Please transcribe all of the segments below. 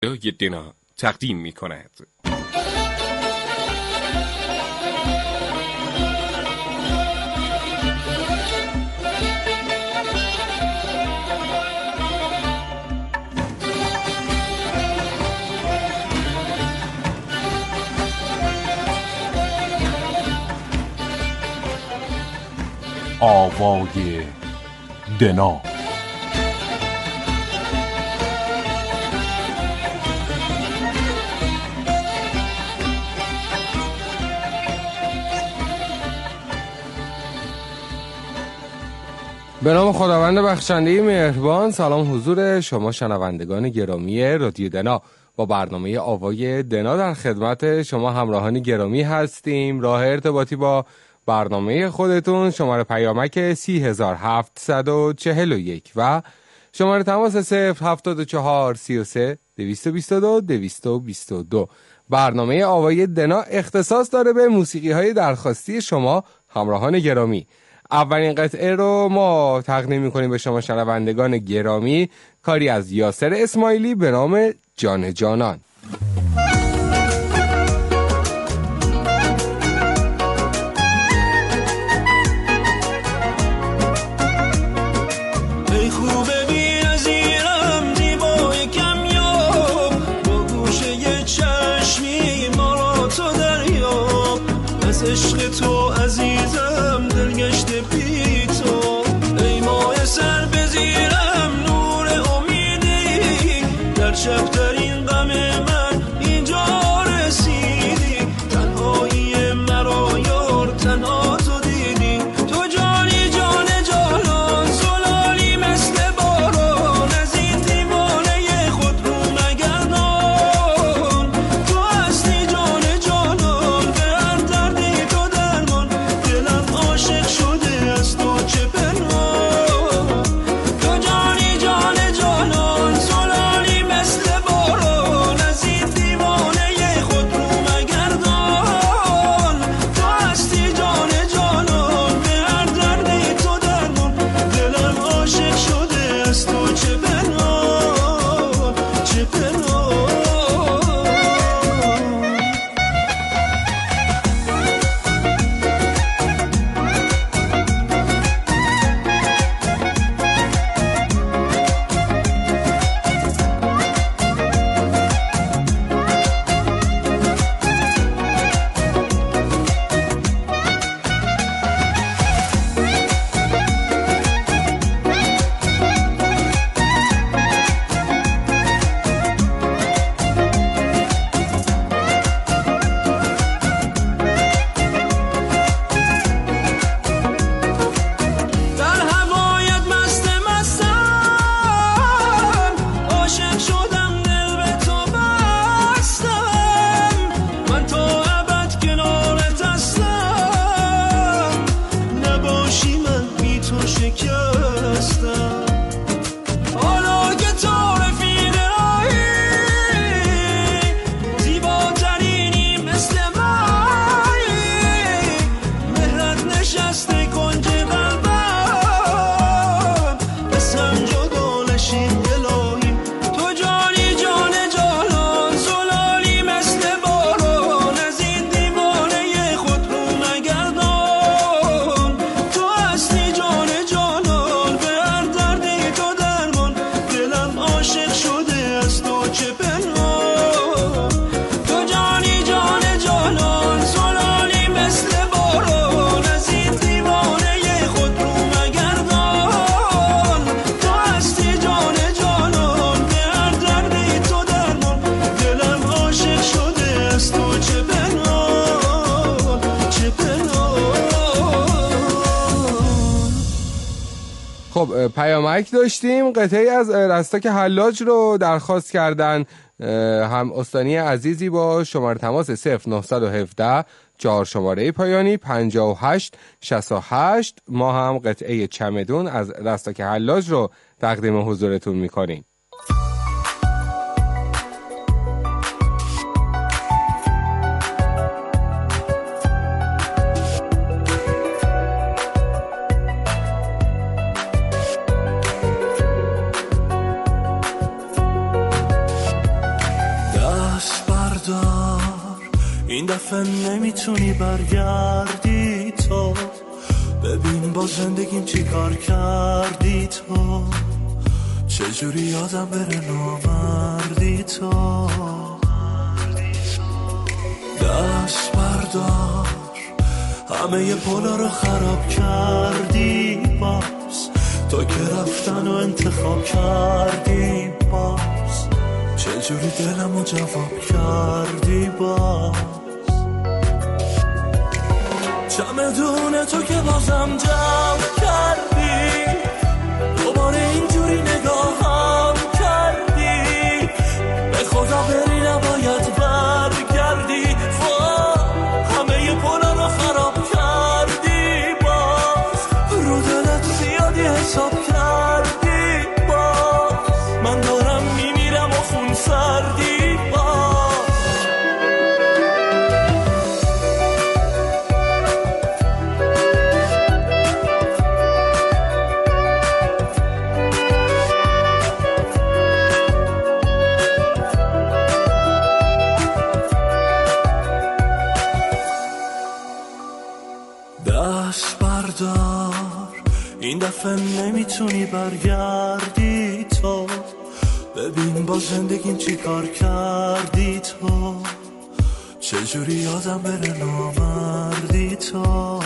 دنا تقدیم می کند. آوای دنا. به نام خداوند بخشنده مهربان. سلام حضور شما شنوندگان گرامی رادیو دنا. با برنامه آوای دنا در خدمت شما همراهان گرامی هستیم. راه ارتباطی با برنامه خودتون شماره پیامک 30741 و شماره تماس 074 33 222 222. برنامه آوای دنا اختصاص داره به موسیقی های درخواستی شما همراهان گرامی. اولین قطعه رو ما تقدیم می‌کنیم به شما شنوندگان گرامی، کاری از یاسر اسماعیلی به نام جان جانان. عشق تو عزیزم دلگشته بی تو، ای ماه سر بزیرم نور امیدی، در شبترین غم من اینجا رسیدی، تنهایی مرا یار تنها تو دیدی، تو جانی جان جانان زلالی مثل باران، از این دیوانه خود رو مگردان، تو هستی جان جانان به هر دردی عاشق شده از تو چه پنهان، تو جانی جان جانان زلالی مثل باران، از این دیوانه خود رو مگردان، تو هستی جان جانان به هر دردی تو درمان، دلم عاشق شده از تو چه پنهان چه پنهان. خب پیامک داشتیم. قطعی از رستاک حلاج رو درخواست کردن هم استانی عزیزی با شماره تماس 0917 4 شماره پایانی 5868. ما هم قطعه چمدون از رستاک حلاج رو تقدیم حضورتون میکنیم. دست بردار، این دفعه نمیتونی برگردی تو. ببین با زندگیم چی کار کردی تو، چجوری یادم بره نامردی تو. دست بردار، همه پولا رو خراب کردی باز، تو که رفتن و انتخاب کردی باز، چجوری دلمو جواب کردی باز. چمدون تو که بازم جمع کردی، دوباره اینجوری نگاهم کردی، به خدا بری نباید برگردی. همه پولا رو خراب کردی باز، رو دلت زیادی حساب کردی باز، من دارم میمیرم و خون سردی باز. دست بردار، این دفعه نمیتونی برگردی تو. ببین با زندگیم چی کار کردی تو، چجوری یادم بره نامردی تو.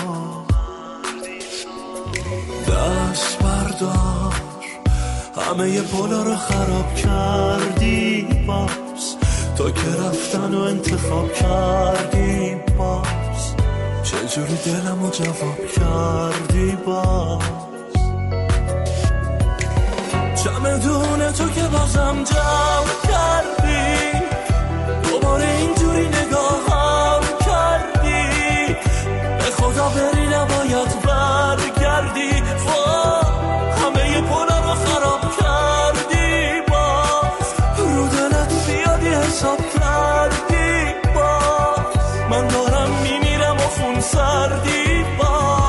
دست بردار، همه پولا رو خراب کردی باز، تو که رفتن و انتخاب کردی باز، چجوری دلمو جواب کردی باز. چمدون تو که بازم جمع کردی، دوباره اینجوری نگاهم کردی، به خدا بری نباید برگردی. همه پولا رو خراب کردی باز، رو دلت زیادی حساب کردی باز، من دارم میمیرم و خون سردی باز.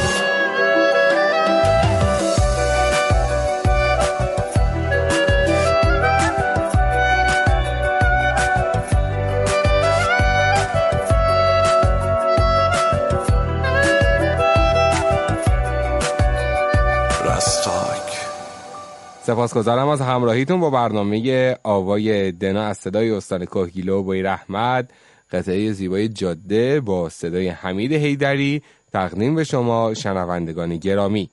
سپاسگزارم از همراهیتون با برنامه آوای دنا از صدای استان کهگیلو و بوی رحمت. قطعه زیبای جاده با صدای حمید حیدری تقدیم به شما شنوندگان گرامی.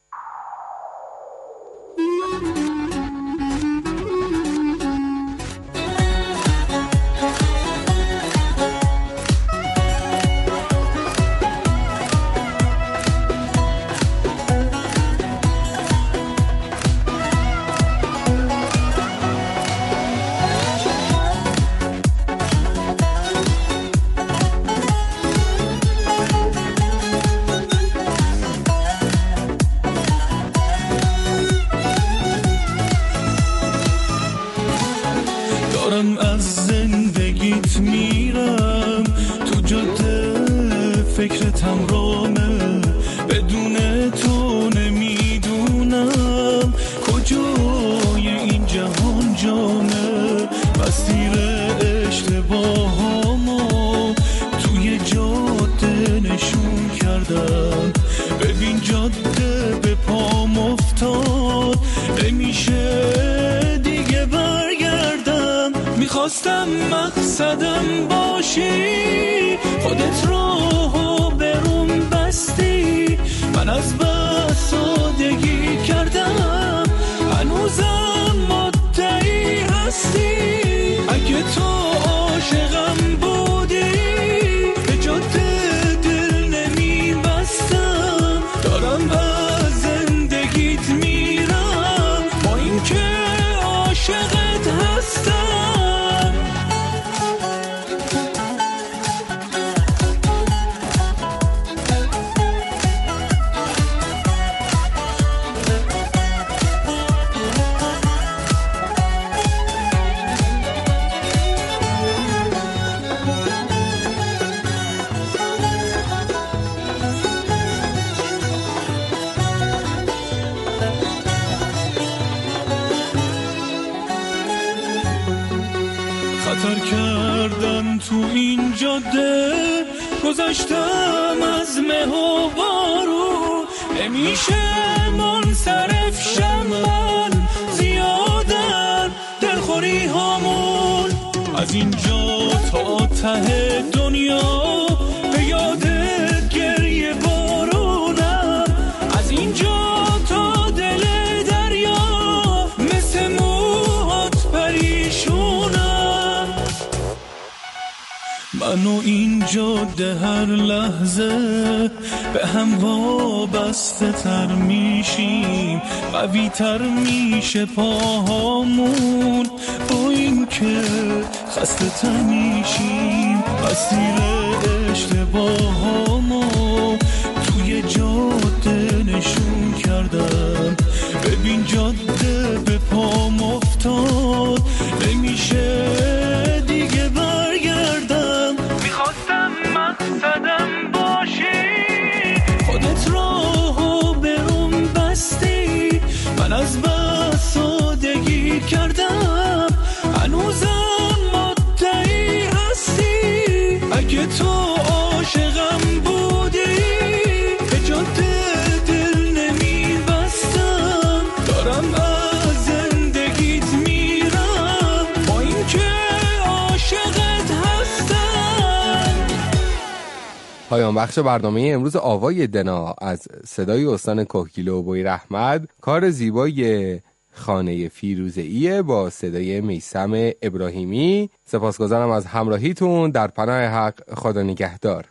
از زندگیت میرم تو جاده، فکرتم رامه، بدون تو نمیدونم کجای این جهان جامه. مسیر اشتباهامو توی جاده نشون کردم، ببین جاده به پام افتاد، نمیشه دیگه برگردم. میخواستم مقصدم باشی، خودت راهو بروم بستی، من از بس سادگی کردم، هنوزم مدعی هستی. اگه تو عاشقم بودی به جاده دل نمیبستم، دارم از زندگیت میرم با این که عاشقت هستم. خطر کردن تو این جاده، گذشتم از مه و بارون، نمیشه منصرف شم من، زیادن دلخوری هامون. از اینجا تا ته دنیا به یادت گریه بارونم، از اینجا تا دل دریا مثل موهات پریشونم. من و این جاده هر لحظه به هم وابسته تر میشیم، قوی تر میشه پاهامون، با این که خسته تر میشیم. مسیر اشتباهامو توی جاده نشون کردم، ببین جاده به پام افتاد، نمیشه دیگه برگردم. میخواستم مقصدم باشی، خودت راهو برام بستی، من از بس سادگی کردم، هنوزم مدعی هستی. اگه تو عاشقم بودی به جاده دل نمیبستم، دارم از زندگیت میرم با این که عاشقت هستم. پایان بخش برنامه امروز آوای دنا از صدای استان کهگیلو و بوی رحمت، کار زیبای خانه فیروزه‌ای با صدای میثم ابراهیمی. سپاسگزارم از همراهیتون. در پناه حق، خدا نگهدار.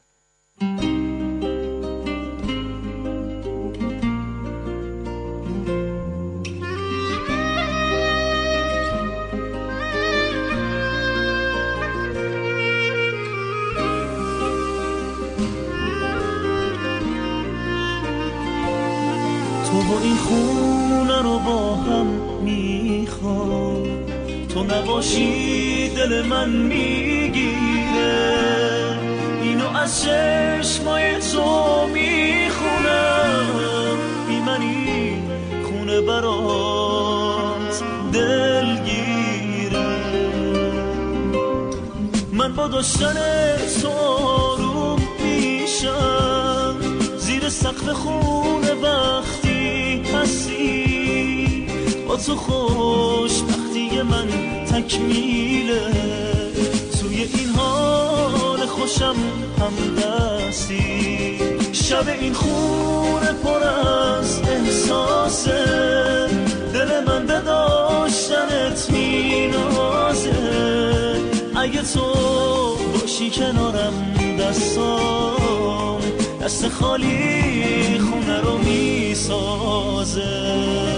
تو با این خونه رو با هم میخوام، تو نباشی دل من میگیره، اینو از چشمای تو میخونم، بی منی خونه برات دلگیره. من با داشتن تو آروم میشم، زیر سقف خونه وقتی هستی، با تو خوشبختی من تکمیله، توی این حال خوشم همدستی. شب این خونه پر از احساسه، دل من به داشتنت مینازه، اگه تو باشی کنارم دستام دست خالی خونه رو میسازه.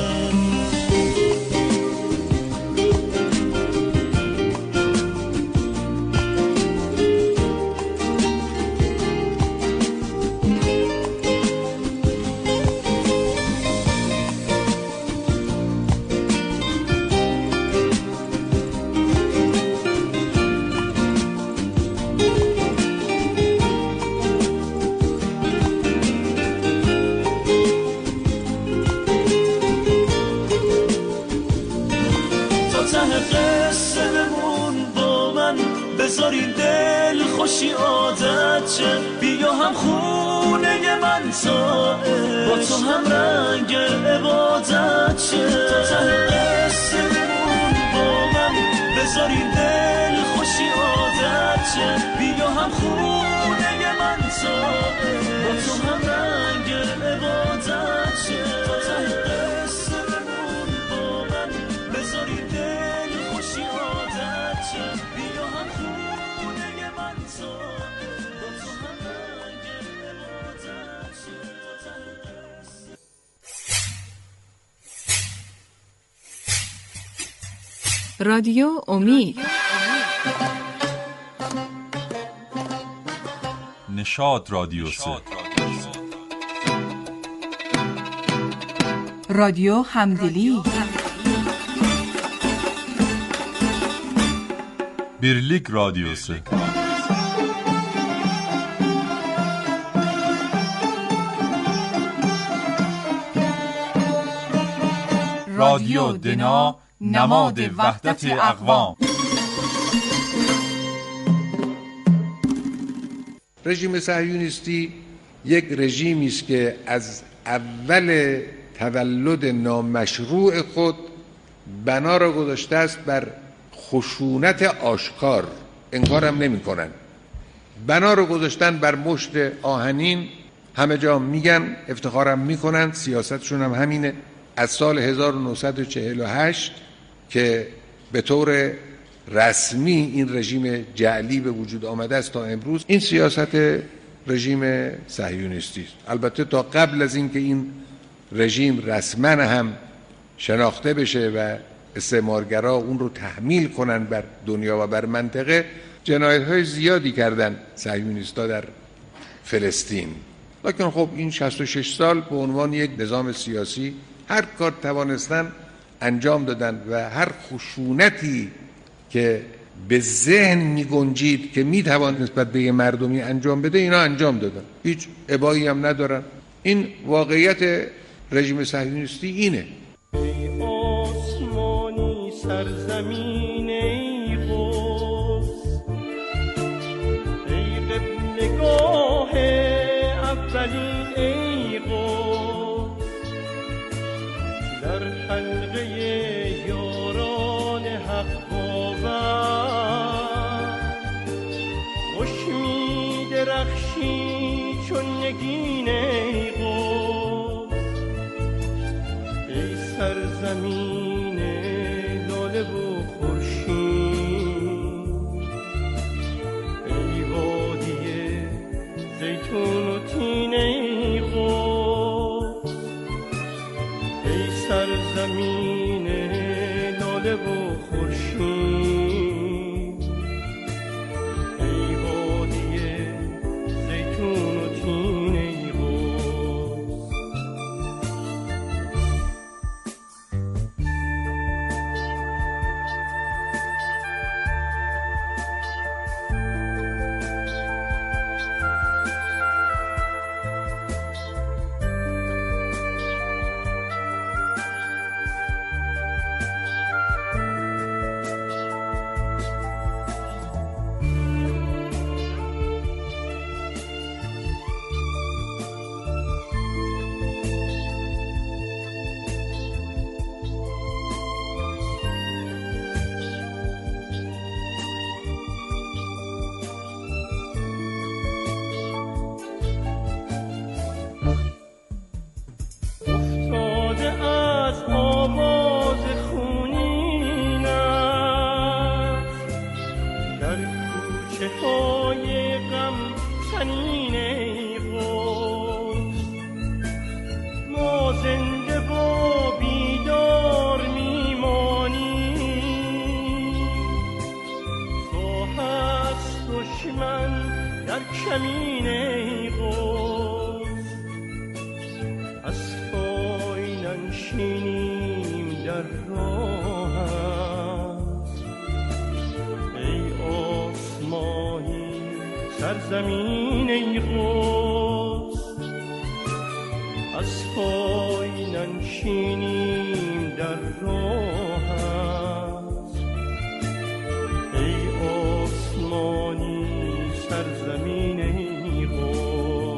بذاری دل خوشی عادت چه، بیا هم خونه من ساعت، با تو هم رنگ عبادت چه. تا ته قصه بمون با من، بذاری دل خوشی عادت چه، بیا هم خونه من ساعت، با تو هم رنگ عبادت چه. تا ته قصه بمون با من، بذاری دل خوشی عادت چه، بیا هم رادیو امید، نشاط رادیو 3، رادیو همدلی، birlik radyosu. رادیو دنا، نماد وحدت اقوام. رژیم صهیونیستی یک رژیمی است که از اول تولد نامشروع خود بنا را گذاشته است بر خشونت آشکار، انکارم نمی کنن. بنا را گذاشتن بر مشت آهنین، همه جا میگن، افتخارم میکنن، سیاستشون هم همینه. از سال 1948 که به طور رسمی این رژیم جعلی به وجود آمده است تا امروز، این سیاست رژیم صهیونیستی است. البته تا قبل از اینکه این رژیم رسما هم شناخته بشه و استعمارگرا اون رو تحمیل کنن بر دنیا و بر منطقه، جنایت‌های زیادی کردن صهیونیست‌ها در فلسطین. لکن خب این 66 سال به عنوان یک نظام سیاسی هر کار توانستن انجام دادن و هر خشونتی که به ذهن می گنجید که می توان نسبت به مردمی انجام بده، اینا انجام دادن، هیچ ابایی هم ندارن. این واقعیت رژیم صهیونیستی اینه. ای آسمانی سرزمین ای قدس، ای قبلگاه اولین ای قدس، در حلقه یاران حق باور خوش می درخشی چون نگین ای قدس، ای سرزمین لاله و خورشید، ای وادی زیتون و تین ای قدس، ای سرزمین لاله و خورشید، ای وادی زیتون و تین ای قدس. زمین ای قدس از پای ننشینیم در راه است ای آسمانی سرزمین ای قدس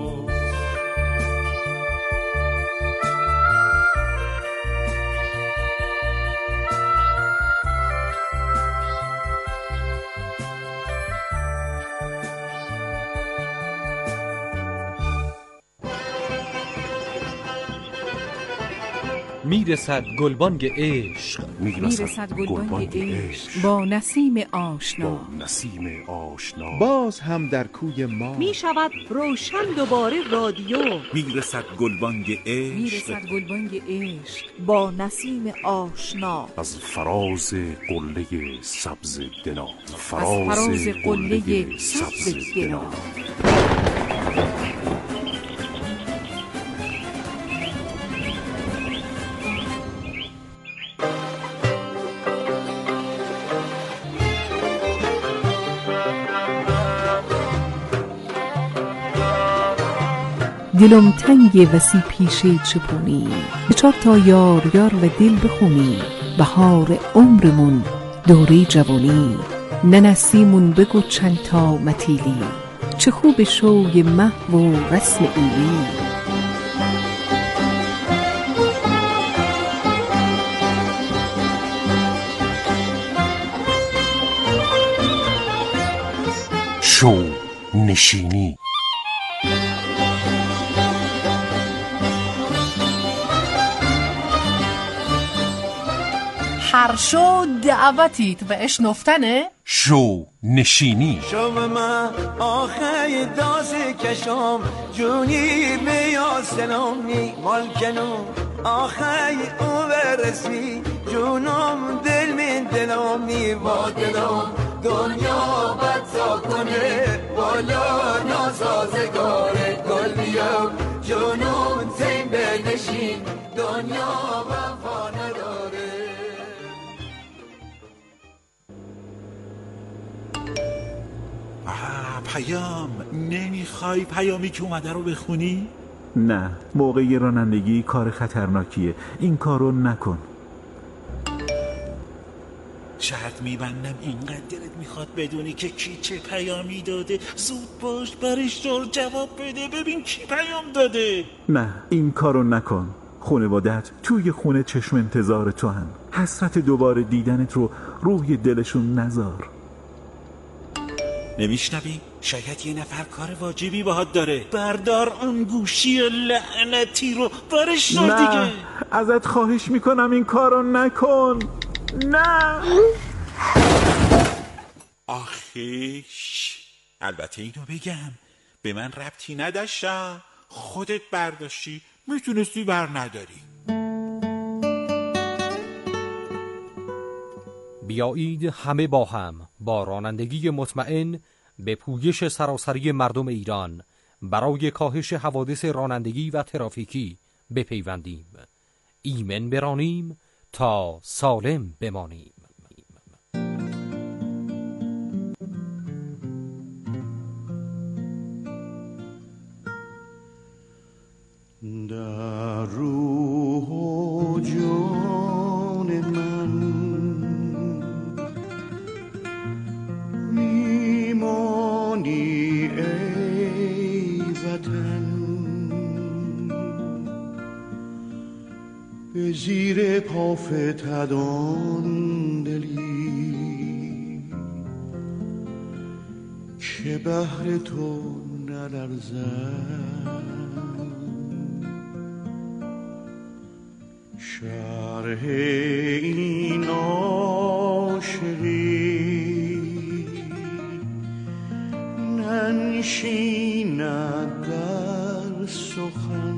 میرسد گلبانگ عشق میرسد گلبانگ عشق با نسیم آشنا باز هم در کوی ما می شود روشن دوباره رادیو میرسد گلبانگ عشق میرسد گلبانگ عشق با نسیم آشنا از فراز قله سبز دنا فراز قله سبز دنا دلم تنگ وسی پیشه چپونی بچار تا یار یار و دل بخونی بهار عمرمون دوره جوانی ننسیمون بگو چند تا متیلی چه خوب شوی محو و رسم ایلی. شو نشینی. هر شو دعوتیت و اشنفتنه شو نشینی. شوم من آخه دازی کشم جونی بیا سلامی مالکنو آخه او برسی جونم دل من دلامی با دلم دنیا بطا کنه بالا نازازگاره گل بیا جونم تیم بنشین دنیا وفا نداره. پیام نمیخوای پیامی که اومده رو بخونی؟ نه، موقع رانندگی کار خطرناکیه، این کارو نکن. شرط میبندم اینقدر دلت میخواد بدونی که کی چه پیامی داده. زود باش برش دار جواب بده ببین کی پیام داده. نه، این کارو نکن. خانوادت توی خونه چشم انتظار تو هن. حسرت دوباره دیدنت رو روی دلشون نذار. نمیشنوی؟ شاید یه نفر کار واجبی باهات داره. بردار آن گوشی لعنتی رو برش دار دیگه. نه، ازت خواهش میکنم این کارو نکن. نه. آخیش البته اینو بگم به من ربطی نداشتم، خودت برداشتی، میتونستی بر نداری. بیایید همه با هم با رانندگی مطمئن به پویش سراسری مردم ایران برای کاهش حوادث رانندگی و ترافیکی بپیوندیم. ایمن برانیم تا سالم بمانیم. در روح و جان من میمانی ای وطن، به زیر پا فتدان دلی که بهر تو نلرزد. شرح این عاشقی ننشیند در سخن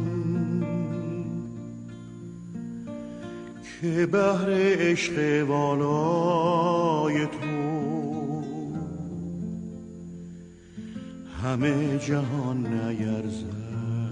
که بهر عشق والای تو همه جهان نیرزد.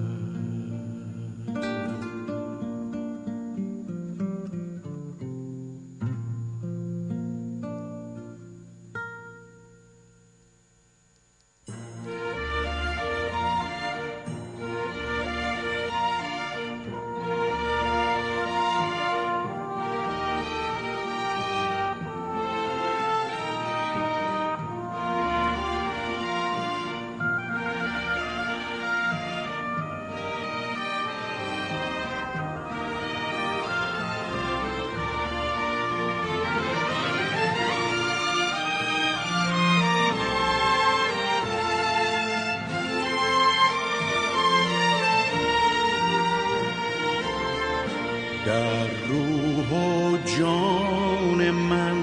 در روح و جان من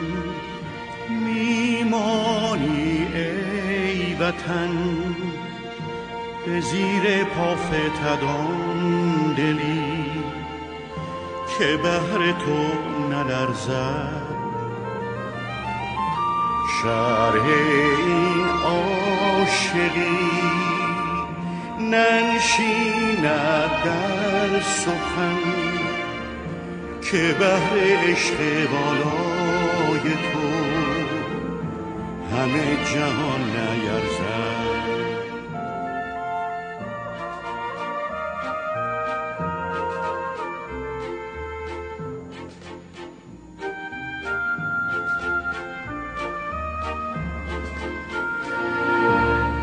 میمانی ای وطن، به زیر پا فتدان دلی که بهر تو نلرزد. شرح این عاشقی ننشیند در سخن که بهر عشق بالای تو همه جهان نیرزد.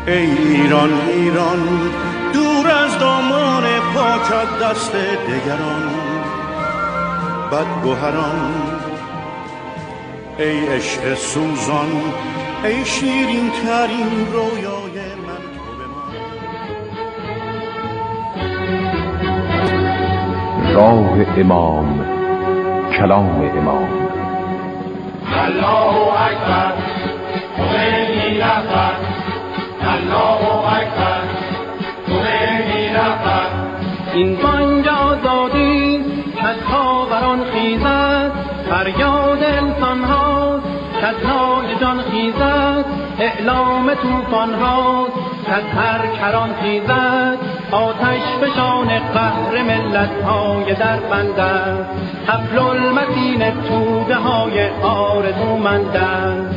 ای ایران ایران دور از دامان پاکت دست دگران بدگوهران، ای عشق سوزان ای شیرین ترین رویای من تو بمان. راه امام، کلام امام. الله اکبر خمینی رهبر، الله اکبر خمینی رهبر. این بانگ آزادی که از خاوران خیزد، فریاد انسان هاست که از نای جان خیزد، اعلام توفان هاست که از هر کران خیزد، آتش فشان قهر ملت های در بندد، حبل المتین توده های آرزومندند.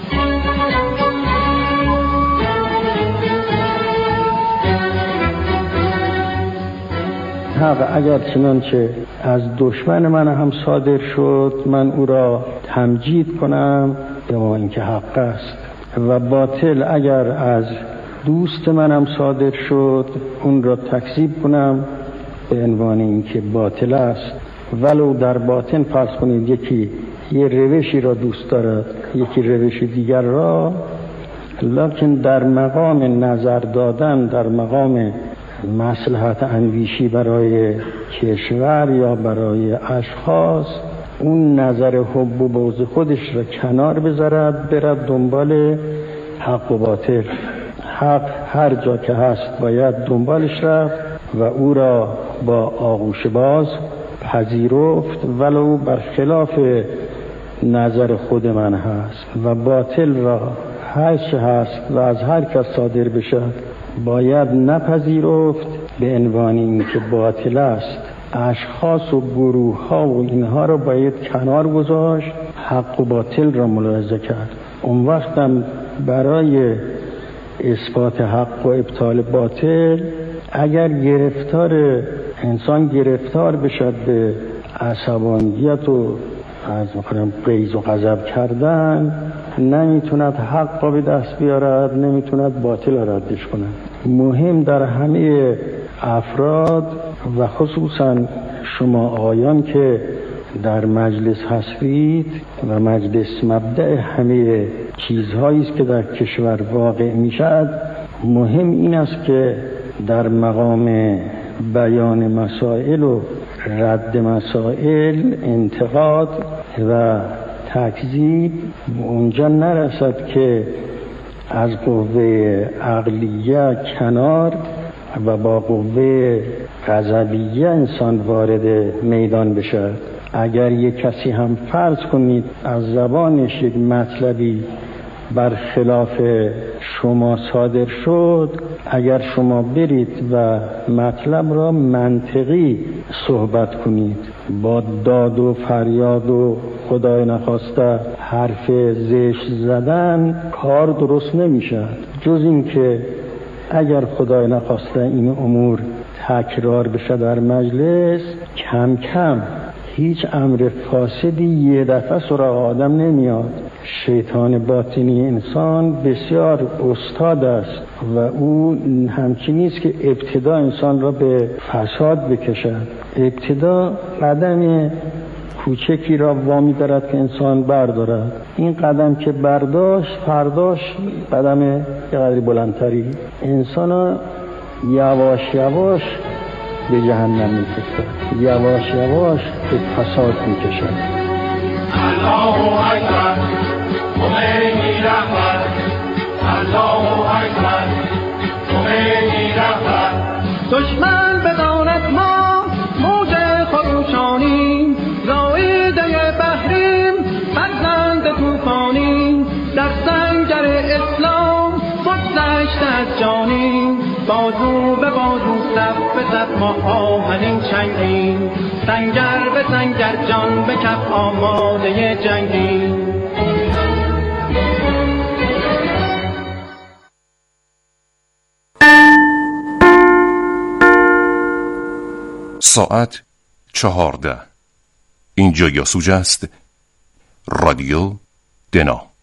حق اگر چنانچه از دشمن من هم صادر شد، من او را تمجید کنم به ما اینکه حق است، و باطل اگر از دوست منم صادر شد اون را تکذیب کنم به عنوان اینکه باطل است. ولو در باطن فرض کنید یکی یه روشی را دوست دارد، یکی روش دیگر را، لکن در مقام نظر دادن، در مقام مصلحت اندیشی برای کشور یا برای اشخاص، اون نظر حب و بغض خودش را کنار بذارد، برد دنبال حق و باطل. حق هر جا که هست باید دنبالش رفت و او را با آغوش باز پذیرفت، ولو برخلاف نظر خود من هست. و باطل را هر چه هست و از هر کس صادر بشد باید نپذیرفت به عنوان اینکه باطل است. اشخاص و گروه ها و اینها را باید کنار گذاشت، حق و باطل را ملاحظه کرد. اون وقتم برای اثبات حق و ابطال باطل، اگر انسان گرفتار بشد به عصبانیت و از غیظ و غضب کردن، نمیتوند حق را به دست بیارد، نمیتوند باطل را ردش کند. مهم در همه افراد و خصوصا شما آقایان که در مجلس هستید و مجلس مبدأ همه چیزهایی است که در کشور واقع میشد، مهم این است که در مقام بیان مسائل و رد مسائل، انتقاد و تکذیب اونجا نرسد که از قوه عقلیه کنار و با قوه غضبیه انسان وارد میدان بشد. اگر یک کسی هم فرض کنید از زبانش یک مطلبی برخلاف شما صادر شد، اگر شما برید و مطلب را منطقی صحبت کنید، با داد و فریاد و خدای نخواسته حرف زشت زدن کار درست نمیشه، جز این که اگر خدای نخواسته این امور تکرار بشه در مجلس، کم کم هیچ امر فاسدی یه دفعه سراغ آدم نمیاد. شیطان باطنی انسان بسیار استاد است و او همچنین است که ابتدا انسان را به فساد بکشد. ابتدا قدم کوچکی را وامی دارد که انسان بردارد. این قدم که برداشت، فرداش قدم یه قدری بلندتری انسان را یواش یواش به جهنم می‌کشد، یواش یواش به فساد می‌کشد. الله اکبر خمینی رهبر، الله اکبر خمینی رهبر. دشمن بداند ما موج خروشانی، زایده بحریم فرزند طوفانی، در سنگر اسلام بگذشت از جانیم، بازو به بازو صف به صف ما آهنین چنگیم، سنگر به سنگر جان به کف آماده جنگیم. ساعت 14. اینجا یاسوج است. رادیو دنا.